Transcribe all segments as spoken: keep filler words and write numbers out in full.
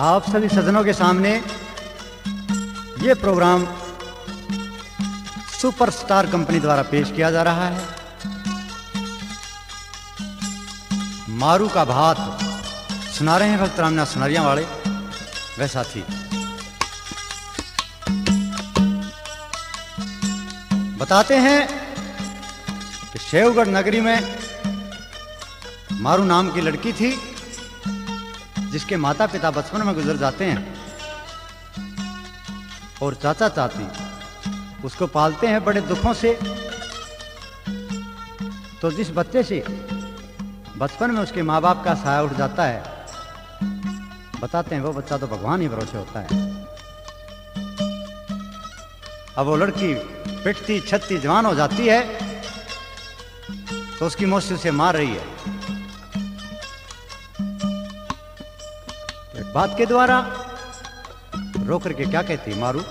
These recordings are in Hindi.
आप सभी सज्जनों के सामने ये प्रोग्राम सुपरस्टार कंपनी द्वारा पेश किया जा रहा है। मारू का भात सुना रहे हैं भक्त रामनाथ सुनारिया वाले वे साथी। बताते हैं कि शेवगढ़ नगरी में मारू नाम की लड़की थी जिसके माता पिता बचपन में गुजर जाते हैं और चाचा चाची उसको पालते हैं बड़े दुखों से। तो जिस बच्चे से बचपन में उसके माँ बाप का साया उठ जाता है, बताते हैं वो बच्चा तो भगवान ही भरोसे होता है। अब वो लड़की पिटती छत्ती जवान हो जाती है तो उसकी मौसी उसे मार रही है एक बात के द्वारा। रो करके क्या कहती मारू,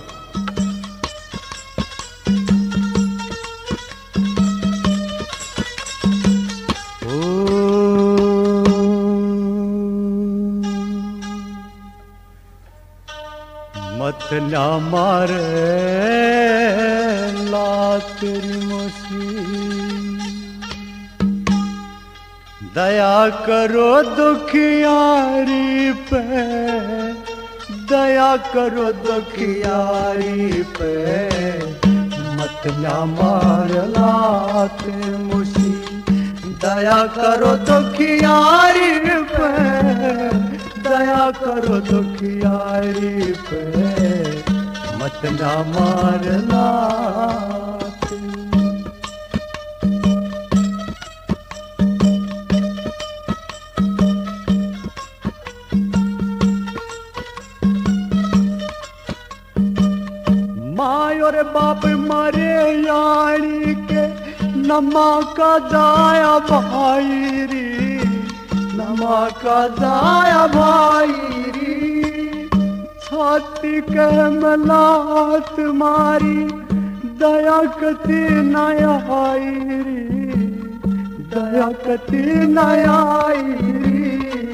मत ना मारे लात मौसी, दया करो दुखियारी पे, दया करो दुखियारी पे, मत ना मार लात मौसी, दया करो दुखियारी पे, दया करो दुखियारी पे, मत ना मार लात। माँ और बाप मरे यारी के नमा का जाया भाई री, नमा का जाया भाई री, छाती के मलात मारी दया कति नया री, दया कति नया री,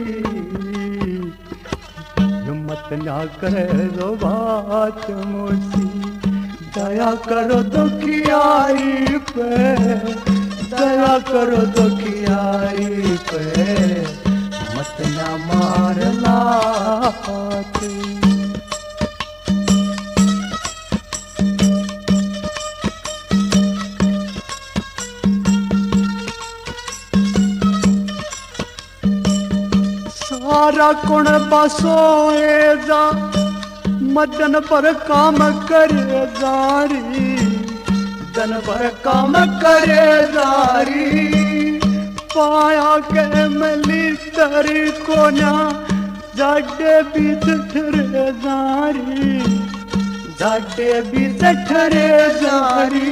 हिम्मत ना करो बात मौसी, दया करो दुखियारी पे, दया करो दुखियारी पे, मत ना मार लात। सारा कुण बसोए जा मदन पर काम करे जारी, दिन भर काम करे जारी, पाया के मिली तरी को ना जाडे बीच ठरे जारी, जाडे बीच ठरे जारी,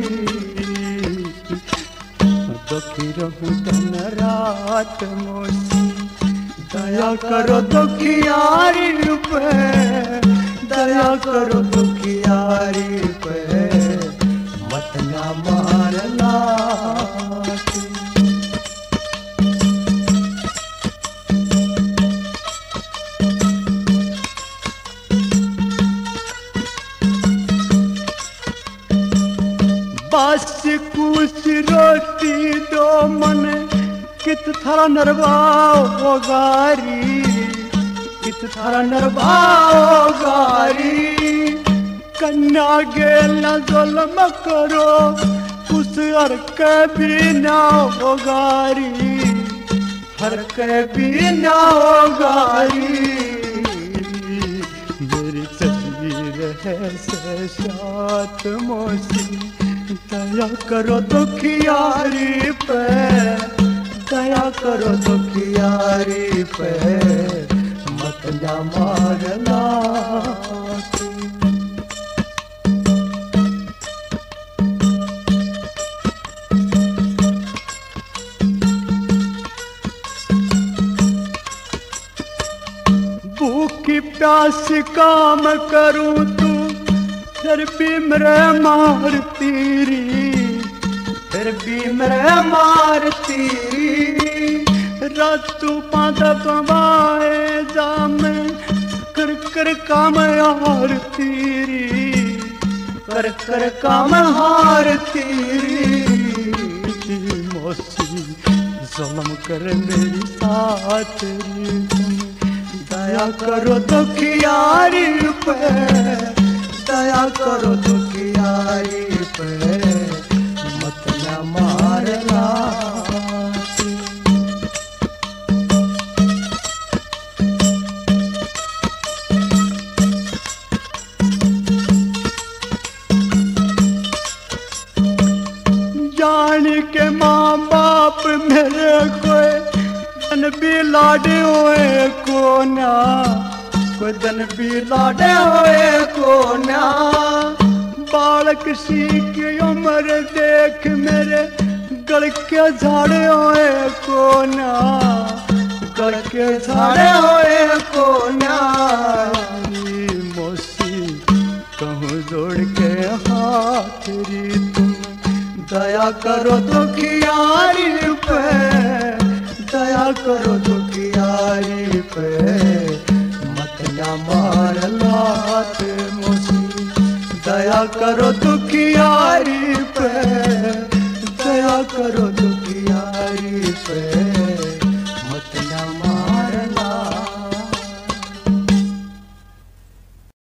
दुखी रहूं दिन रात मौसी, दया करो दुखियारी पे, दया करो दुखियारी पे, मत ना मार लात। बस कुछ रोटी दो मन कित थारा नरवाओ गारी, कित थारा नरवाओ गारी, कन्या गेल न जुल्म करो उस हर के भी ना हो गारी, हर के भी ना हो गारी, मेरी तस्वीर है से साथ मौसी, दया करो दुखियारी पे, दया करो दुखियारी पे, मत ना मार लात। भूखी प्यास काम करूं तू फिर भी मेरे मारती री, फिर भी मेरे मारती री, रातू पाद पवाए जाम कर काम हार तेरी, कर कर काम हार तेरी। मौसी जुल्म कर मेरी साथ री, दया करो दुखियारी पे, दया करो दुखियारी पे, मत न मारना। जान के माँ बाप मेरे कोई दन भी लाडे हुए को ना, कोई दन भी लाडे हुए को ना। बालक सी की उम्र देख मेरे गल के झाड़े हुए को ना, गल के झाड़े हुए को ना। मौसी कहूँ जोड़ के हाथ री, तुम दया करो दुखियारी पे, दया करो दुखियारी पे, मत न मार लात मौसी। दया करो दुखियारी पे, दया करो दुखियारी पे।